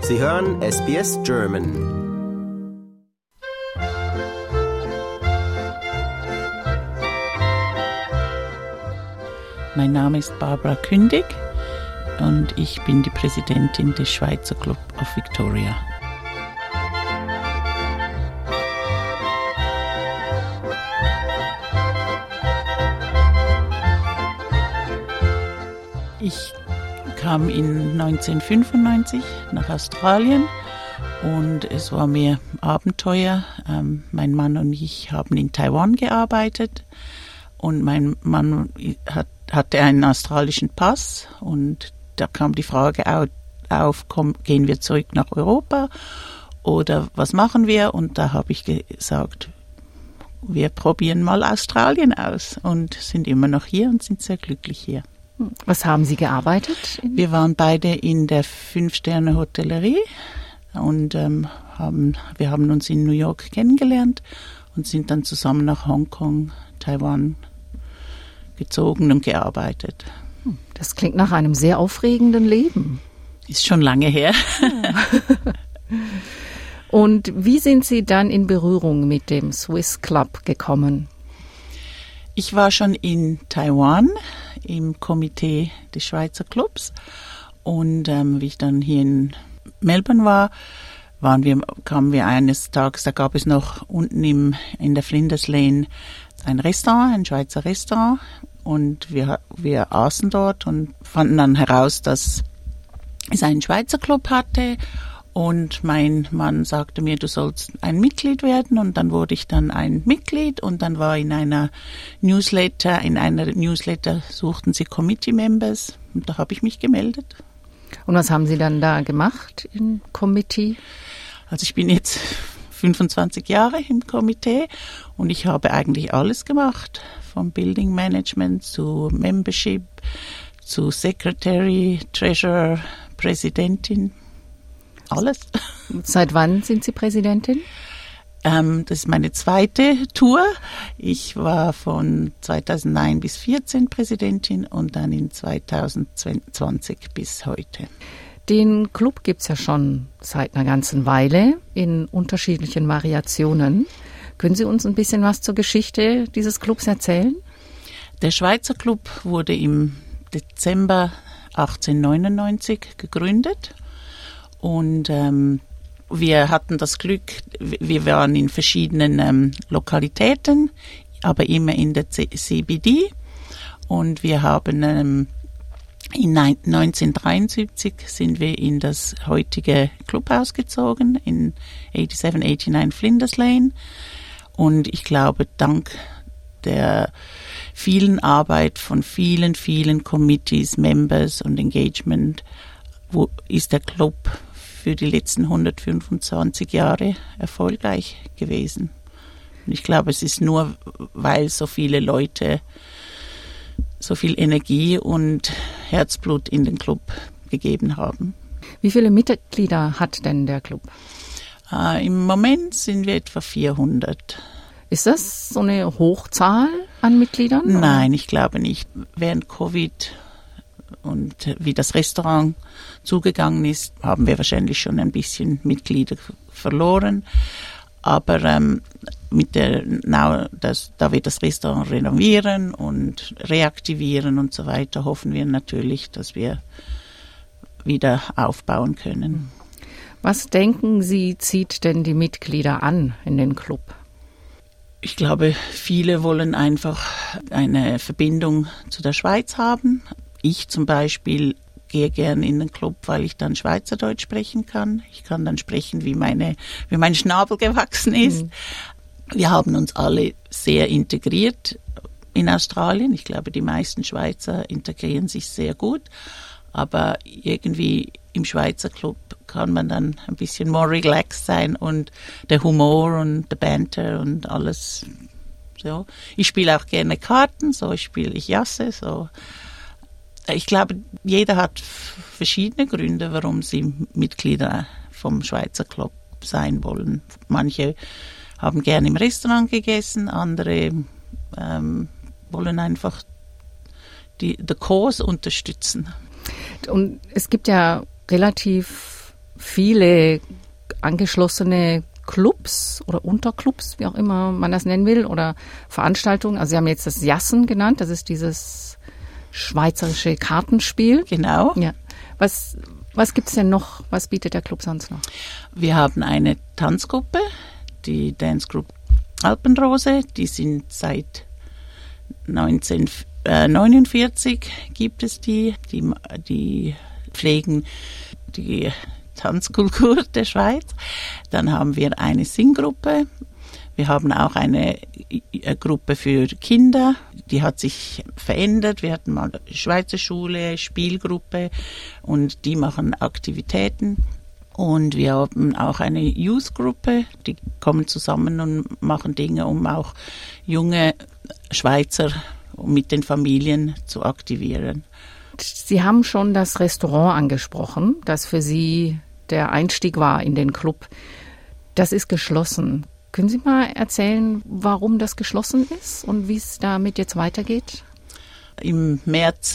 Sie hören SBS German. Mein Name ist Barbara Kündig und ich bin die Präsidentin des Schweizer Club of Victoria. Ich kam in 1995 nach Australien und es war mir Abenteuer. Mein Mann und ich haben in Taiwan gearbeitet und mein Mann hatte einen australischen Pass und da kam die Frage auf, gehen wir zurück nach Europa oder was machen wir? Und da habe ich gesagt, wir probieren mal Australien aus und sind immer noch hier und sind sehr glücklich hier. Was haben Sie gearbeitet? Wir waren beide in der 5-Sterne-Hotellerie und wir haben uns in New York kennengelernt und sind dann zusammen nach Hongkong, Taiwan gezogen und gearbeitet. Das klingt nach einem sehr aufregenden Leben. Ist schon lange her. Ja. Und wie sind Sie dann in Berührung mit dem Swiss Club gekommen? Ich war schon in Taiwan im Komitee des Schweizer Clubs und wie ich dann hier in Melbourne war, kamen wir eines Tages, da gab es noch unten in der Flinders Lane ein Restaurant, ein Schweizer Restaurant und wir aßen dort und fanden dann heraus, dass es einen Schweizer Club hatte. Und mein Mann sagte mir, du sollst ein Mitglied werden und dann wurde ich dann ein Mitglied und dann war in einer Newsletter suchten sie Committee Members und da habe ich mich gemeldet. Und was haben Sie dann da gemacht im Committee? Also ich bin jetzt 25 Jahre im Komitee und ich habe eigentlich alles gemacht, vom Building Management zu Membership, zu Secretary, Treasurer, Präsidentin. Alles. Seit wann sind Sie Präsidentin? Das ist meine zweite Tour. Ich war von 2009 bis 2014 Präsidentin und dann in 2020 bis heute. Den Club gibt es ja schon seit einer ganzen Weile in unterschiedlichen Variationen. Können Sie uns ein bisschen was zur Geschichte dieses Clubs erzählen? Der Schweizer Club wurde im Dezember 1899 gegründet. Und wir hatten das Glück, wir waren in verschiedenen Lokalitäten, aber immer in der CBD. Und wir haben in 1973 sind wir in das heutige Clubhaus gezogen, in 8789 Flinders Lane. Und ich glaube, dank der vielen Arbeit von vielen Committees, Members und Engagement, ist der Club für die letzten 125 Jahre erfolgreich gewesen. Und ich glaube, es ist nur, weil so viele Leute so viel Energie und Herzblut in den Club gegeben haben. Wie viele Mitglieder hat denn der Club? Im Moment sind wir etwa 400. Ist das so eine Hochzahl an Mitgliedern? Oder? Nein, ich glaube nicht. Während Covid und wie das Restaurant zugegangen ist, haben wir wahrscheinlich schon ein bisschen Mitglieder verloren. Aber da wir das Restaurant renovieren und reaktivieren und so weiter, hoffen wir natürlich, dass wir wieder aufbauen können. Was denken Sie, zieht denn die Mitglieder an in den Club? Ich glaube, viele wollen einfach eine Verbindung zu der Schweiz haben. Ich zum Beispiel gehe gern in den Club, weil ich dann Schweizerdeutsch sprechen kann. Ich kann dann sprechen, wie mein Schnabel gewachsen ist. Wir haben uns alle sehr integriert in Australien. Ich glaube, die meisten Schweizer integrieren sich sehr gut. Aber irgendwie im Schweizer Club kann man dann ein bisschen more relaxed sein und der Humor und der Banter und alles so. Ich spiele auch gerne Karten, ich Jasse, so. Ich glaube, jeder hat verschiedene Gründe, warum sie Mitglieder vom Schweizer Club sein wollen. Manche haben gerne im Restaurant gegessen, andere wollen einfach the cause unterstützen. Und es gibt ja relativ viele angeschlossene Clubs oder Unterclubs, wie auch immer man das nennen will, oder Veranstaltungen. Also Sie haben jetzt das Jassen genannt, das ist dieses schweizerische Kartenspiel. Genau. Ja. Was gibt's denn noch? Was bietet der Club sonst noch? Wir haben eine Tanzgruppe, die Dance Group Alpenrose. Die sind seit 1949 gibt es die. Die pflegen die Tanzkultur der Schweiz. Dann haben wir eine Singgruppe. Wir haben auch eine Gruppe für Kinder, die hat sich verändert. Wir hatten mal Schweizer Schule, Spielgruppe und die machen Aktivitäten. Und wir haben auch eine Youth-Gruppe, die kommen zusammen und machen Dinge, um auch junge Schweizer mit den Familien zu aktivieren. Sie haben schon das Restaurant angesprochen, das für Sie der Einstieg war in den Club. Das ist geschlossen. Können Sie mal erzählen, warum das geschlossen ist und wie es damit jetzt weitergeht? Im März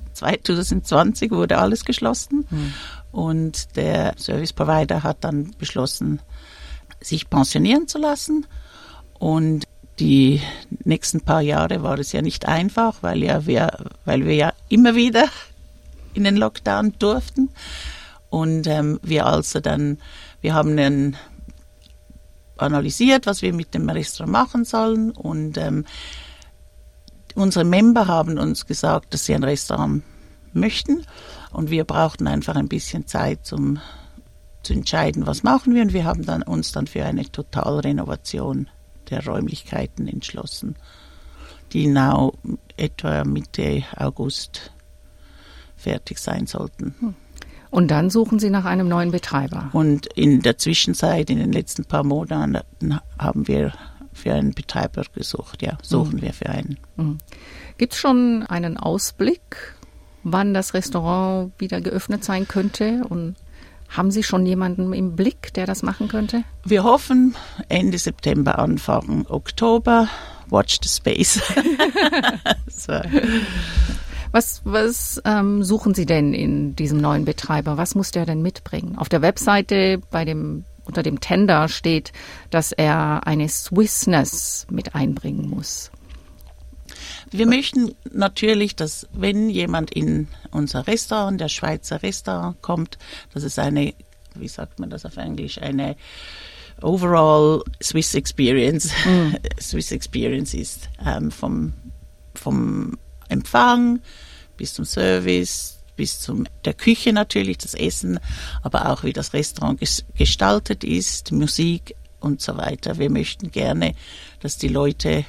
2020 wurde alles geschlossen und der Service Provider hat dann beschlossen, sich pensionieren zu lassen. Und die nächsten paar Jahre war es ja nicht einfach, weil wir ja immer wieder in den Lockdown durften. Und wir haben dann analysiert, was wir mit dem Restaurant machen sollen. Und unsere Member haben uns gesagt, dass sie ein Restaurant möchten. Und wir brauchten einfach ein bisschen Zeit, zu entscheiden, was machen wir. Und wir haben uns dann für eine Totalrenovation der Räumlichkeiten entschlossen, die etwa Mitte August fertig sein sollten. Und dann suchen Sie nach einem neuen Betreiber? Und in der Zwischenzeit, in den letzten paar Monaten, haben wir für einen Betreiber gesucht. Ja, suchen wir für einen. Gibt es schon einen Ausblick, wann das Restaurant wieder geöffnet sein könnte? Und haben Sie schon jemanden im Blick, der das machen könnte? Wir hoffen Ende September, Anfang Oktober. Watch the space. So. Was suchen Sie denn in diesem neuen Betreiber? Was muss der denn mitbringen? Auf der Webseite unter dem Tender steht, dass er eine Swissness mit einbringen muss. Wir möchten natürlich, dass wenn jemand in unser Restaurant, der Schweizer Restaurant kommt, dass es eine, wie sagt man das auf Englisch, eine overall Swiss Experience, Swiss Experience ist, vom Empfang bis zum Service, bis zum der Küche natürlich, das Essen, aber auch wie das Restaurant gestaltet ist, Musik und so weiter. Wir möchten gerne, dass die Leute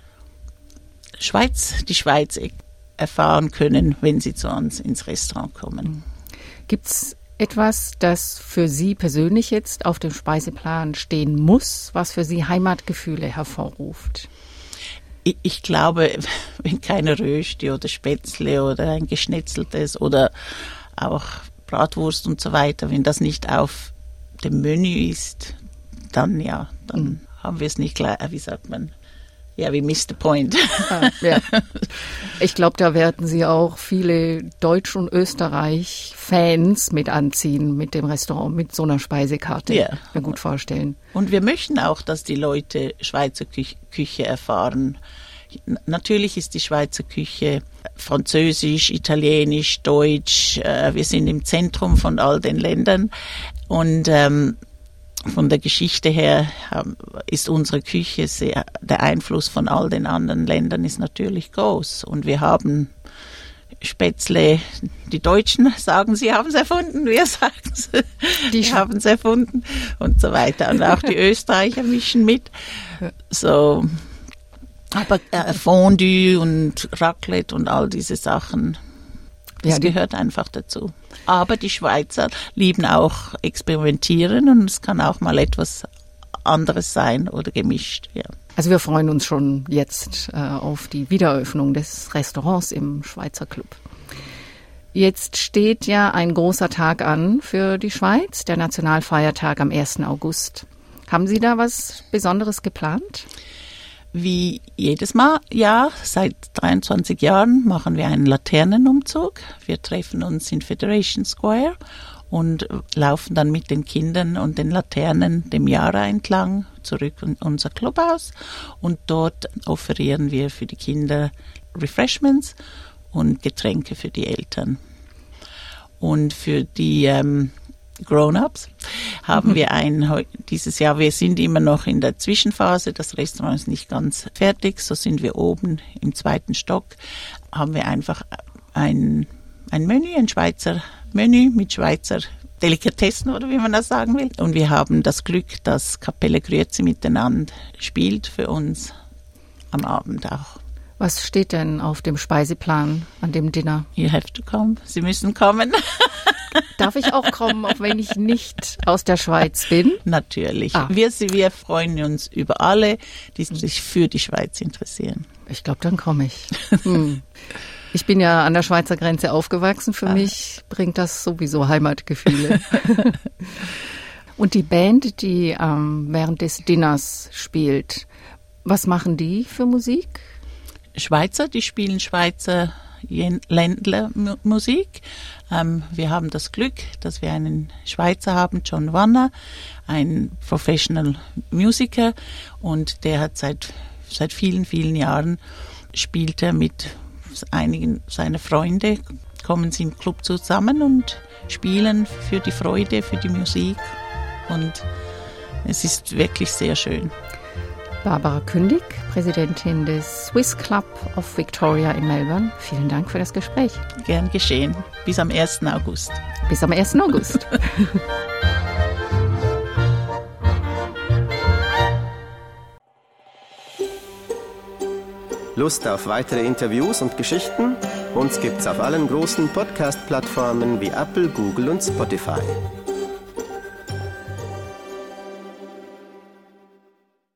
die Schweiz erfahren können, wenn sie zu uns ins Restaurant kommen. Gibt's etwas, das für Sie persönlich jetzt auf dem Speiseplan stehen muss, was für Sie Heimatgefühle hervorruft? Ich glaube, wenn keine Rösti oder Spätzle oder ein geschnetzeltes oder auch Bratwurst und so weiter, wenn das nicht auf dem Menü ist, dann haben wir es nicht gleich, wie sagt man? Ja, we missed the point. Ja. Ich glaube, da werden Sie auch viele Deutsch- und Österreich-Fans mit anziehen mit dem Restaurant, mit so einer Speisekarte. Ja. Mir gut vorstellen. Und wir möchten auch, dass die Leute Schweizer Küche erfahren. Natürlich ist die Schweizer Küche französisch, italienisch, deutsch. Wir sind im Zentrum von all den Ländern. Und von der Geschichte her ist unsere Küche der Einfluss von all den anderen Ländern ist natürlich groß. Und wir haben Spätzle, die Deutschen sagen, sie haben es erfunden, wir sagen es, die haben es erfunden und so weiter. Und auch die Österreicher mischen mit. So, aber Fondue und Raclette und all diese Sachen, das gehört einfach dazu. Aber die Schweizer lieben auch experimentieren und es kann auch mal etwas anderes sein oder gemischt. Ja. Also wir freuen uns schon jetzt auf die Wiedereröffnung des Restaurants im Schweizer Club. Jetzt steht ja ein großer Tag an für die Schweiz, der Nationalfeiertag am 1. August. Haben Sie da was Besonderes geplant? Wie jedes Jahr, seit 23 Jahren, machen wir einen Laternenumzug. Wir treffen uns in Federation Square und laufen dann mit den Kindern und den Laternen dem Jara entlang zurück in unser Clubhaus. Und dort offerieren wir für die Kinder Refreshments und Getränke für die Eltern. Und für die Grown-ups haben wir dieses Jahr, wir sind immer noch in der Zwischenphase, das Restaurant ist nicht ganz fertig, so sind wir oben im 2. Stock, haben wir einfach ein Menü, ein Schweizer Menü mit Schweizer Delikatessen oder wie man das sagen will. Und wir haben das Glück, dass Kapelle Grüezi miteinander spielt für uns am Abend auch. Was steht denn auf dem Speiseplan an dem Dinner? You have to come. Sie müssen kommen. Darf ich auch kommen, auch wenn ich nicht aus der Schweiz bin? Natürlich. Wir freuen uns über alle, die sich für die Schweiz interessieren. Ich glaube, dann komme ich. Ich bin ja an der Schweizer Grenze aufgewachsen. Für mich bringt das sowieso Heimatgefühle. Und die Band, die während des Dinners spielt, was machen die für Musik? Schweizer, die spielen Schweizer Ländlermusik. Wir haben das Glück, dass wir einen Schweizer haben, John Wanner, ein Professional Musiker, und der hat seit vielen, vielen Jahren spielt er mit einigen seiner Freunde, kommen sie im Club zusammen und spielen für die Freude, für die Musik, und es ist wirklich sehr schön. Barbara Kündig, Präsidentin des Swiss Club of Victoria in Melbourne. Vielen Dank für das Gespräch. Gern geschehen. Bis am 1. August. Bis am 1. August. Lust auf weitere Interviews und Geschichten? Uns gibt's auf allen großen Podcast-Plattformen wie Apple, Google und Spotify.